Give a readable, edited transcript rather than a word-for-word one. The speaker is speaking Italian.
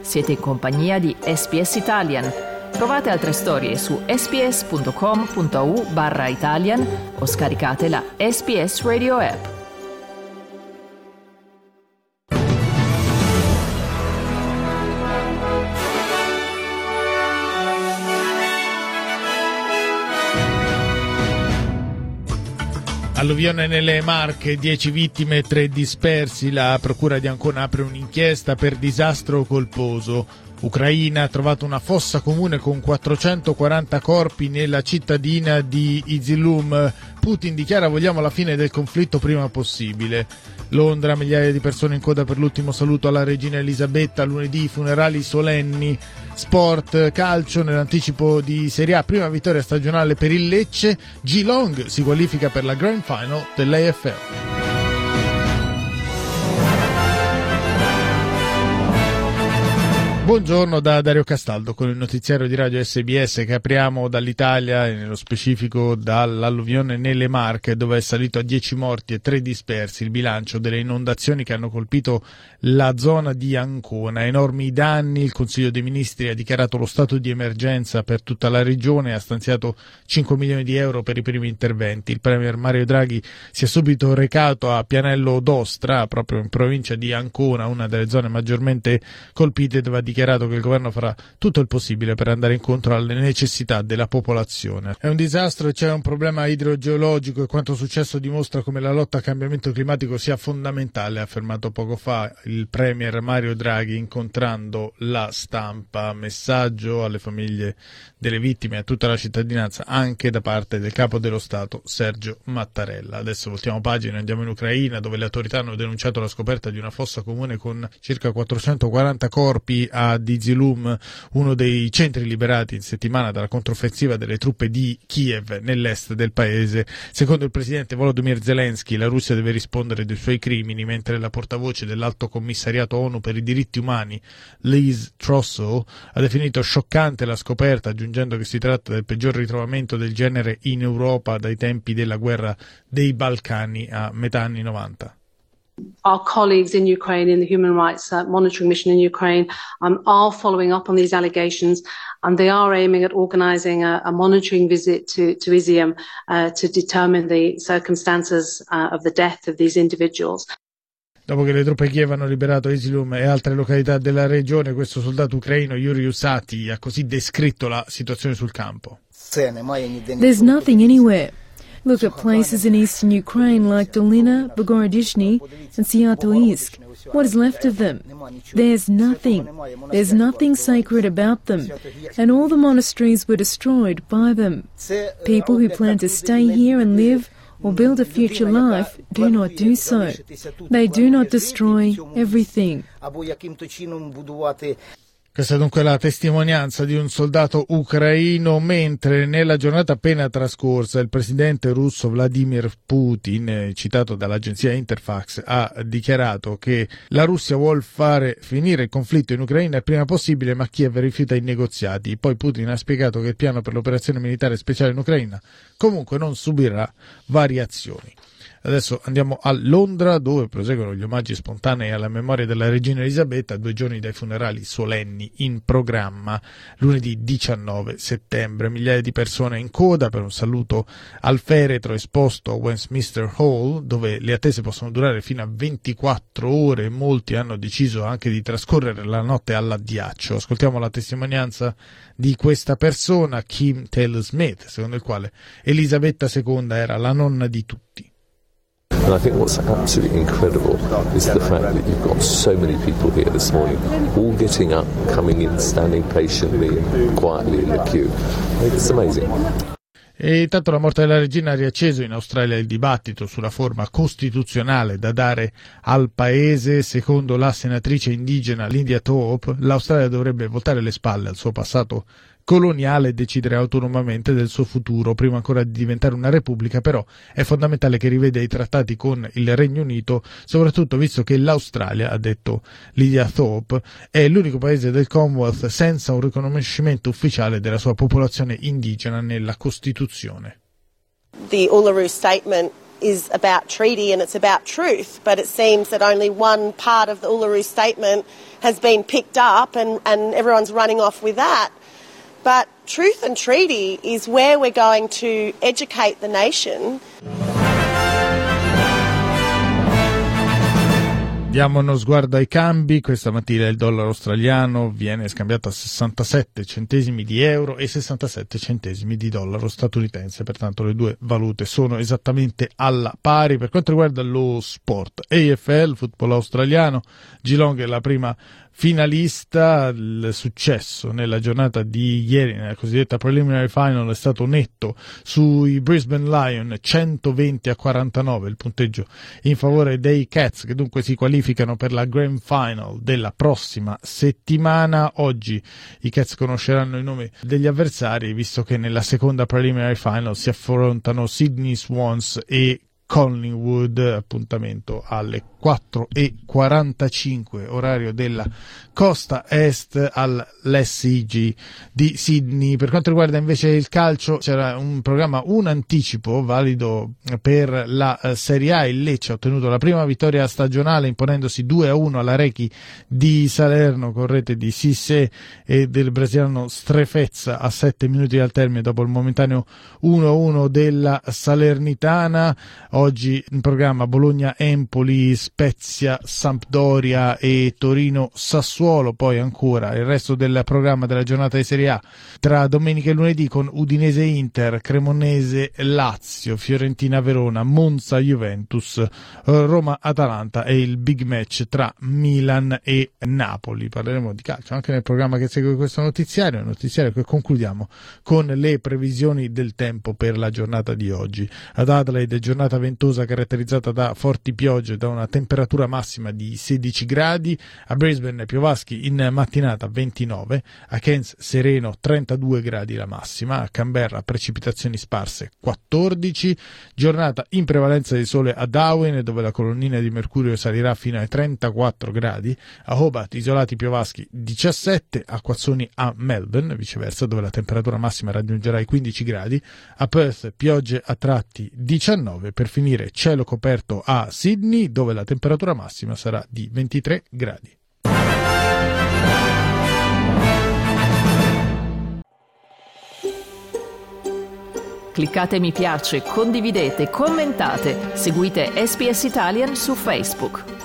Siete in compagnia di SBS Italian. Trovate altre storie su sbs.com.au/Italian o scaricate la SBS Radio app. Alluvione nelle Marche, 10 vittime e 3 dispersi. La procura di Ancona apre un'inchiesta per disastro colposo. Ucraina ha trovato una fossa comune con 440 corpi nella cittadina di Izilum. Putin dichiara: vogliamo la fine del conflitto prima possibile. Londra, migliaia di persone in coda per l'ultimo saluto alla regina Elisabetta. Lunedì funerali solenni. Sport, calcio, nell'anticipo di Serie A, prima vittoria stagionale per il Lecce. Geelong si qualifica per la Grand Final dell'AFL. Buongiorno da Dario Castaldo con il notiziario di Radio SBS che apriamo dall'Italia e nello specifico dall'alluvione nelle Marche, dove è salito a 10 morti e 3 dispersi il bilancio delle inondazioni che hanno colpito la zona di Ancona. Enormi danni, il Consiglio dei Ministri ha dichiarato lo stato di emergenza per tutta la regione e ha stanziato 5 milioni di euro per i primi interventi. Il Premier Mario Draghi si è subito recato a Pianello d'Ostra, proprio in provincia di Ancona, una delle zone maggiormente colpite, dove ha dichiarato che il governo farà tutto il possibile per andare incontro alle necessità della popolazione. È un disastro e c'è un problema idrogeologico e quanto successo dimostra come la lotta al cambiamento climatico sia fondamentale, ha affermato poco fa il Premier Mario Draghi incontrando la stampa. Messaggio alle famiglie delle vittime e a tutta la cittadinanza anche da parte del capo dello Stato Sergio Mattarella. Adesso voltiamo pagina e andiamo in Ucraina, dove le autorità hanno denunciato la scoperta di una fossa comune con circa 440 corpi a Izilum, uno dei centri liberati in settimana dalla controffensiva delle truppe di Kiev nell'est del paese. Secondo il presidente Volodymyr Zelensky, la Russia deve rispondere dei suoi crimini, mentre la portavoce dell'Alto Commissariato ONU per i diritti umani, Liz Truss, ha definito scioccante la scoperta, aggiungendo che si tratta del peggior ritrovamento del genere in Europa dai tempi della guerra dei Balcani a metà anni 90. Our colleagues in Ukraine, in the Human Rights Monitoring Mission in Ukraine, are following up on these allegations, and they are aiming at organising a monitoring visit to Izium to determine the circumstances of the death of these individuals. Dopo che le truppe Kiev hanno liberato Izilum e altre località della regione, questo soldato ucraino, Yuri Usati, ha così descritto la situazione sul campo. There's nothing anywhere. Look at places in eastern Ukraine like Dolina, Bogorodishny and Syatoisk. What is left of them? There's nothing. There's nothing sacred about them. And all the monasteries were destroyed by them. People who plan to stay here and live or build a future life do not do so. They do not destroy everything. Questa è dunque la testimonianza di un soldato ucraino, mentre nella giornata appena trascorsa il presidente russo Vladimir Putin, citato dall'agenzia Interfax, ha dichiarato che la Russia vuole fare finire il conflitto in Ucraina il prima possibile, ma Kiev rifiuta i negoziati. Poi Putin ha spiegato che il piano per l'operazione militare speciale in Ucraina comunque non subirà variazioni. Adesso andiamo a Londra, dove proseguono gli omaggi spontanei alla memoria della regina Elisabetta, 2 giorni dai funerali solenni in programma. Lunedì 19 settembre, migliaia di persone in coda per un saluto al feretro esposto a Westminster Hall, dove le attese possono durare fino a 24 ore e molti hanno deciso anche di trascorrere la notte all'addiaccio. Ascoltiamo la testimonianza di questa persona, Kim Taylor-Smith, secondo il quale Elisabetta II era la nonna di tutti. And I think what's absolutely incredible is the fact that you've got so many people here this morning, all getting up, coming in, standing patiently and quietly in the queue. It's amazing. E intanto la morte della regina ha riacceso in Australia il dibattito sulla forma costituzionale da dare al paese. Secondo la senatrice indigena Lydia Thorpe, l'Australia dovrebbe voltare le spalle al suo passato coloniale e decidere autonomamente del suo futuro. Prima ancora di diventare una repubblica, però, è fondamentale che riveda i trattati con il Regno Unito, soprattutto visto che l'Australia, ha detto Lydia Thorpe, è l'unico paese del Commonwealth senza un riconoscimento ufficiale della sua popolazione indigena nella Costituzione. The Uluru Statement is about treaty and it's about truth, but it seems that only one part of the Uluru Statement has been picked up and everyone's running off with that. But truth and treaty is where we're going to educate the nation. Diamo uno sguardo ai cambi. Questa mattina il dollaro australiano viene scambiato a 67 centesimi di euro e 67 centesimi di dollaro statunitense, pertanto le due valute sono esattamente alla pari. Per quanto riguarda lo sport, AFL, football australiano, Geelong è la prima finalista. Il successo nella giornata di ieri nella cosiddetta preliminary final è stato netto sui Brisbane Lions, 120-49 il punteggio in favore dei Cats, che dunque si qualificano per la grand final della prossima settimana. Oggi i Cats conosceranno i nomi degli avversari, visto che nella seconda preliminary final si affrontano Sydney Swans e Collingwood. Appuntamento alle 4:45 orario della costa est all'SCG di Sydney. Per quanto riguarda invece il calcio, c'era un anticipo valido per la Serie A. Il Lecce ha ottenuto la prima vittoria stagionale imponendosi 2-1 alla Rechi di Salerno con rete di Cissé e del brasiliano Strefezza a 7 minuti dal termine dopo il momentaneo 1-1 della Salernitana. Oggi in programma Bologna-Empoli, Spezia, Sampdoria e Torino-Sassuolo, poi ancora il resto del programma della giornata di Serie A tra domenica e lunedì con Udinese-Inter, Cremonese-Lazio, Fiorentina-Verona, Monza-Juventus, Roma-Atalanta e il big match tra Milan e Napoli. Parleremo di calcio anche nel programma che segue questo notiziario che concludiamo con le previsioni del tempo per la giornata di oggi. Ad Adelaide giornata ventosa caratterizzata da forti piogge, da una temperatura massima di 16 gradi, a Brisbane piovaschi in mattinata 29, a Cairns sereno 32 gradi la massima, a Canberra precipitazioni sparse 14, giornata in prevalenza di sole a Darwin dove la colonnina di mercurio salirà fino ai 34 gradi, a Hobart isolati piovaschi 17, acquazzoni a Melbourne viceversa dove la temperatura massima raggiungerà i 15 gradi, a Perth piogge a tratti 19, per finire cielo coperto a Sydney dove la temperatura massima sarà di 23 gradi. Cliccate mi piace, condividete, commentate, seguite SBS Italian su Facebook.